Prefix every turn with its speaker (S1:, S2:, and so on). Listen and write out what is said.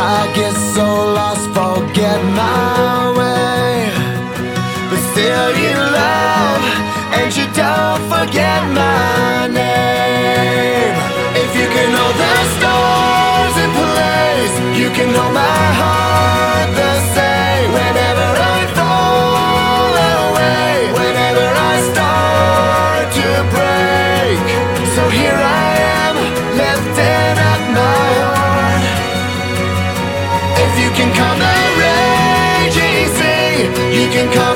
S1: I get so lost, forget my way, but still you love, and you don't forget my name. If you can hold the stars in place, you can hold my heart the same. Whenever I fall away, whenever I start to break, so here I am, lifting up my horn. If you can calm the raging sea, you can calm